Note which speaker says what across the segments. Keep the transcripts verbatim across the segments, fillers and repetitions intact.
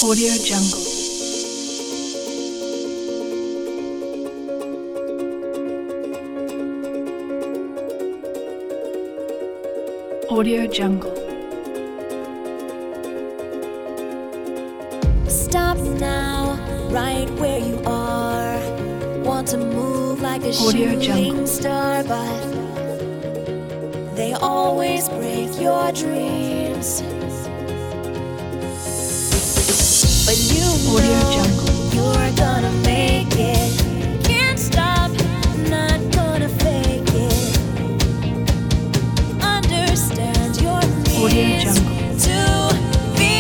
Speaker 1: Audio Jungle. Audio Jungle.
Speaker 2: Stop now, right where you are. Want to move like a
Speaker 1: Audio
Speaker 2: shooting
Speaker 1: Jungle.
Speaker 2: star, but they always break your dreams. But you
Speaker 1: Audio
Speaker 2: know
Speaker 1: Jungle.
Speaker 2: you're gonna make it. Can't stop, not gonna fake it. Understand your
Speaker 1: Audio
Speaker 2: needs
Speaker 1: Jungle.
Speaker 2: to be.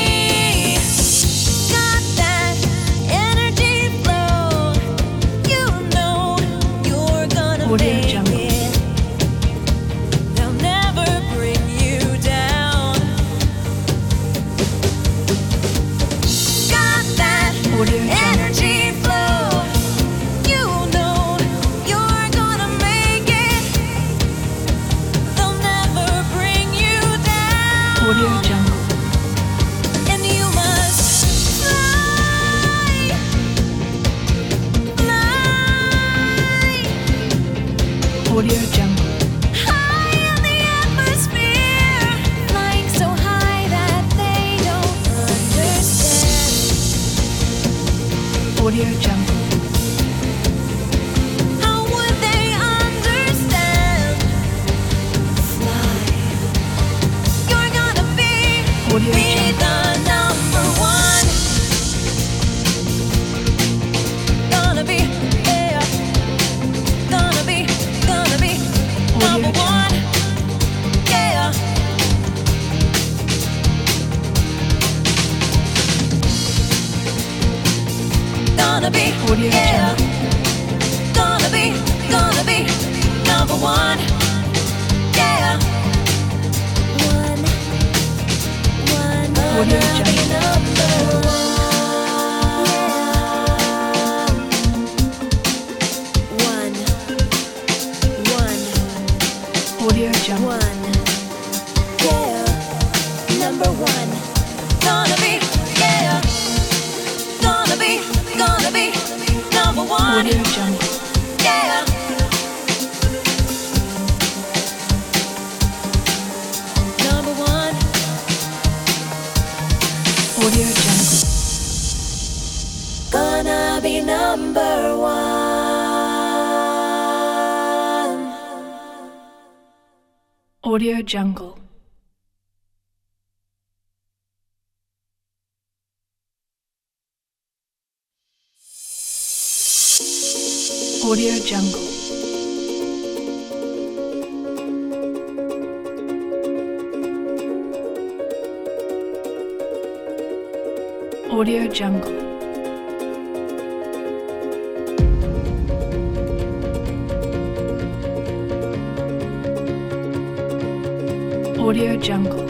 Speaker 2: Got that energy flow. You know you're gonna
Speaker 1: Audio
Speaker 2: make
Speaker 1: Jungle.
Speaker 2: it. They'll never bring you down. Got that
Speaker 1: Audio Jungle.
Speaker 2: energy flow. You know you're gonna make it. They'll never bring you down.
Speaker 1: Audio Jungle.
Speaker 2: And you must fly, fly
Speaker 1: Audio Jungle.
Speaker 2: high in the atmosphere, flying so high that they don't understand.
Speaker 1: Audio Jungle.
Speaker 2: How would they understand? Fly. You're gonna be,
Speaker 1: Audio
Speaker 2: be
Speaker 1: Jungle.
Speaker 2: the number one. Gonna be, yeah. Gonna be, gonna be
Speaker 1: Audio
Speaker 2: number
Speaker 1: Jungle.
Speaker 2: one. Yeah. Gonna be,
Speaker 1: Audio
Speaker 2: yeah.
Speaker 1: Jungle.
Speaker 2: Gonna be, gonna be number one. Yeah. One, one.
Speaker 1: Audio
Speaker 2: Gonna be
Speaker 1: Jungle.
Speaker 2: number one. One, one,
Speaker 1: Audio Jungle.
Speaker 2: one. Yeah. Number one. Gonna be, yeah. Gonna be, gonna be number one.
Speaker 1: Audio Jungle.
Speaker 2: Yeah. Number one.
Speaker 1: Audio Jungle.
Speaker 2: Gonna be number one.
Speaker 1: Audio Jungle. Audio Jungle. Audio Jungle. Audio Jungle.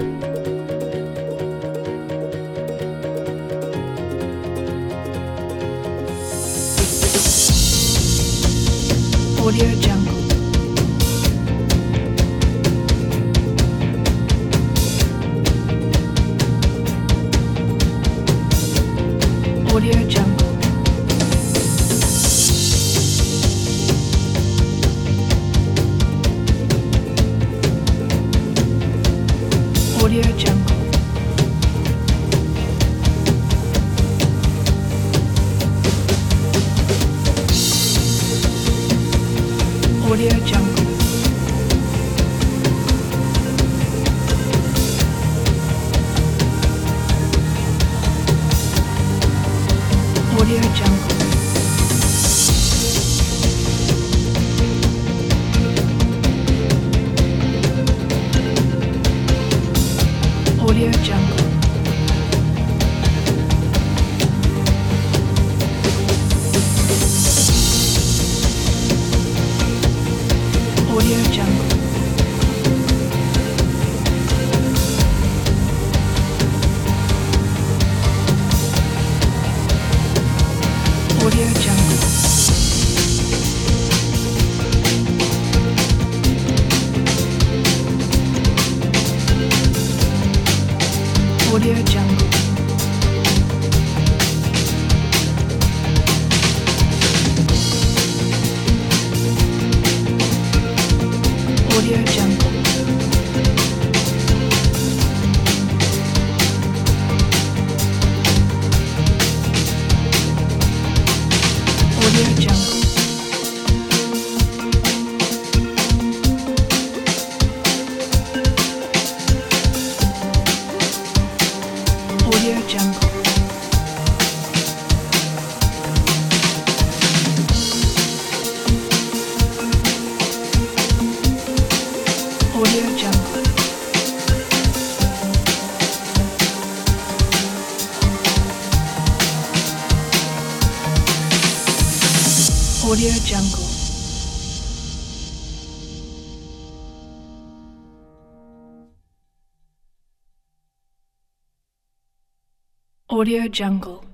Speaker 1: Audio Jungle. Audio Jungle. Audio Jungle. Audio Jungle. Audio Jungle. Audio Jungle. Audio Jungle. Audio Jungle. Audio Jungle. Audio Jungle. Audio Jungle. Audio Jungle. Audio Jungle.